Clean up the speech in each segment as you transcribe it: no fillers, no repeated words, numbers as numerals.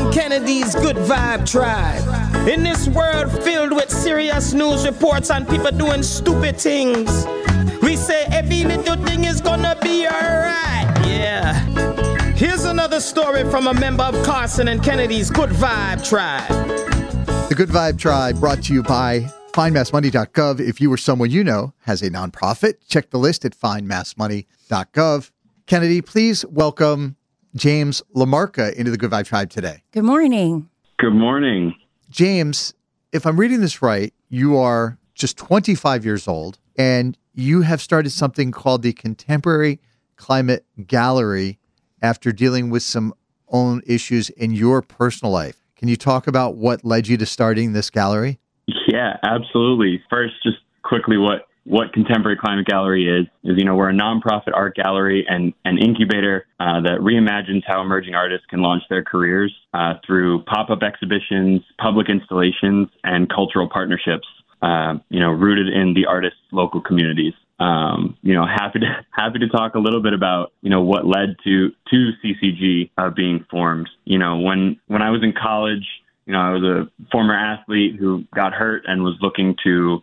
Kennedy's Good Vibe Tribe. In this world filled with serious news reports and people doing stupid things, we say every little thing is gonna be alright. Yeah. Here's another story from a member of Carson and Kennedy's Good Vibe Tribe. The Good Vibe Tribe brought to you by FindMassMoney.gov. If you or someone you know has a nonprofit, check the list at FindMassMoney.gov. Kennedy, please welcome James LaMarca into the Good Vibe Tribe today. Good morning. Good morning. James, if I'm reading this right, you are just 25 years old, and you have started something called the Contemporary Climate Gallery after dealing with some own issues in your personal life. Can you talk about what led you to starting this gallery? Yeah, absolutely. First, just quickly what Contemporary Climate Gallery is, we're a nonprofit art gallery and an incubator that reimagines how emerging artists can launch their careers through pop-up exhibitions, public installations, and cultural partnerships, rooted in the artists' local communities. Happy to talk a little bit about, what led to CCG being formed. When I was in college, I was a former athlete who got hurt and was looking to,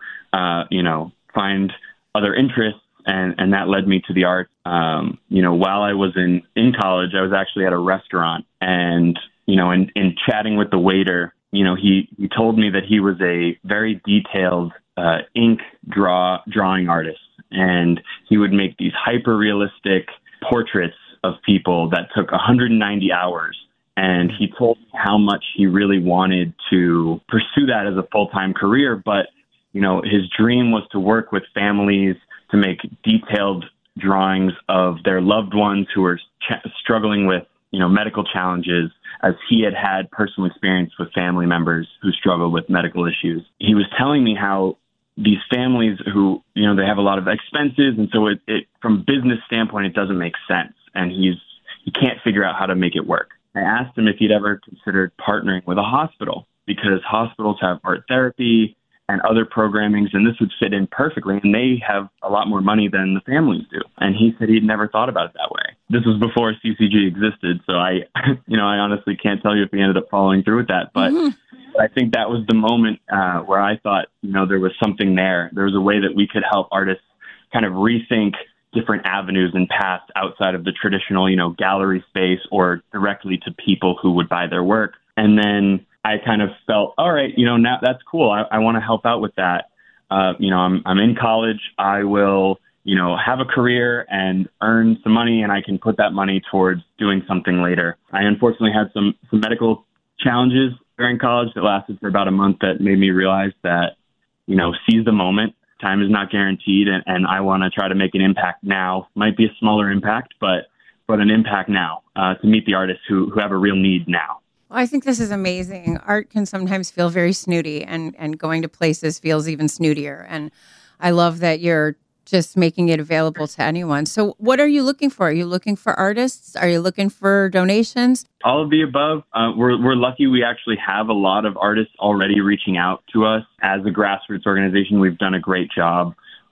find other interests, and that led me to the arts. While I was in college, I was actually at a restaurant, and, in chatting with the waiter, he told me that he was a very detailed ink drawing artist, and he would make these hyper-realistic portraits of people that took 190 hours. And he told me how much he really wanted to pursue that as a full-time career, but his dream was to work with families to make detailed drawings of their loved ones who were struggling with, medical challenges, as he had personal experience with family members who struggle with medical issues. He was telling me how these families who, they have a lot of expenses, and so it from a business standpoint, it doesn't make sense, and he can't figure out how to make it work. I asked him if he'd ever considered partnering with a hospital, because hospitals have art therapy and other programmings, and this would fit in perfectly, and they have a lot more money than the families do. And he said he'd never thought about it that way. This was before CCG existed, so I honestly can't tell you if he ended up following through with that, but I think that was the moment where I thought, there was something there. There was a way that we could help artists kind of rethink different avenues and paths outside of the traditional, gallery space or directly to people who would buy their work. And then I kind of felt, all right, now that's cool. I want to help out with that. I'm in college. I will, have a career and earn some money, and I can put that money towards doing something later. I unfortunately had some medical challenges during college that lasted for about a month that made me realize that, seize the moment. Time is not guaranteed, and I want to try to make an impact now. Might be a smaller impact, but an impact now to meet the artists who have a real need now. Well, I think this is amazing. Art can sometimes feel very snooty, and going to places feels even snootier. And I love that you're just making it available to anyone. So what are you looking for? Are you looking for artists? Are you looking for donations? All of the above. We're lucky we actually have a lot of artists already reaching out to us. As a grassroots organization, we've done a great job.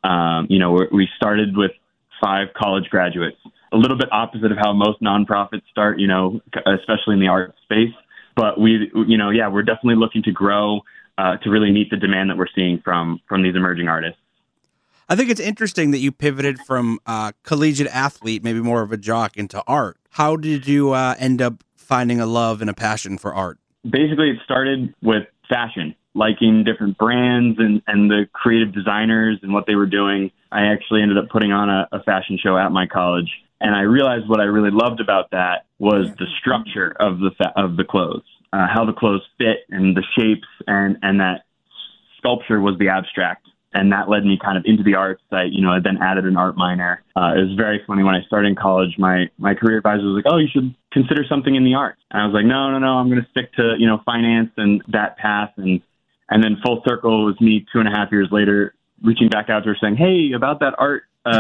We started with 5 college graduates, a little bit opposite of how most nonprofits start, especially in the art space. But we're definitely looking to grow to really meet the demand that we're seeing from these emerging artists. I think it's interesting that you pivoted from collegiate athlete, maybe more of a jock, into art. How did you end up finding a love and a passion for art? Basically, it started with fashion, liking different brands and the creative designers and what they were doing. I actually ended up putting on a fashion show at my college, and I realized what I really loved about that was the structure of the clothes, how the clothes fit and the shapes, and that sculpture was the abstract. And that led me kind of into the arts. I then added an art minor. It was very funny. When I started in college, my career advisor was like, oh, you should consider something in the arts. And I was like, no, I'm going to stick to, finance and that path. And then full circle was me 2.5 years later, reaching back out to her saying, hey, about that art,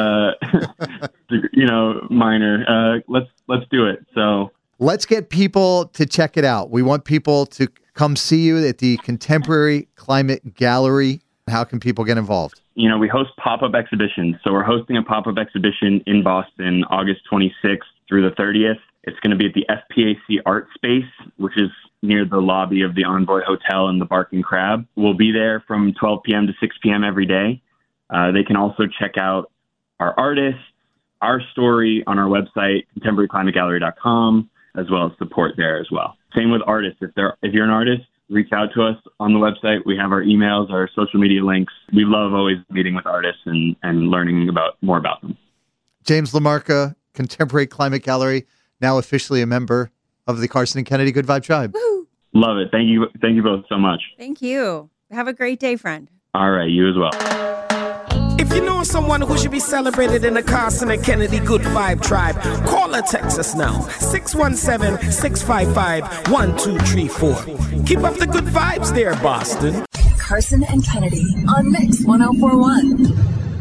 minor, let's do it. So let's get people to check it out. We want people to come see you at the Contemporary Climate Gallery. How can people get involved? We host pop-up exhibitions. So we're hosting a pop-up exhibition in Boston, August 26th through the 30th. It's going to be at the FPAC Art Space, which is near the lobby of the Envoy Hotel and the Barking Crab. We'll be there from 12 p.m. to 6 p.m. every day. They can also check out our artists, our story on our website, contemporaryclimategallery.com, as well as support there as well. Same with artists. If you're an artist, reach out to us on the website. We have our emails, our social media links. We love always meeting with artists and learning more about them. James LaMarca, Contemporary Climate Gallery, now officially a member of the Carson and Kennedy Good Vibe Tribe. Woo-hoo. Love it. Thank you both so much. Thank you. Have a great day, friend. All right, you as well. If you know someone who should be celebrated in the Carson and Kennedy Good Vibe Tribe, call or text us now. 617-655-1234. Keep up the good vibes there, Boston. Carson and Kennedy on Mix 1041.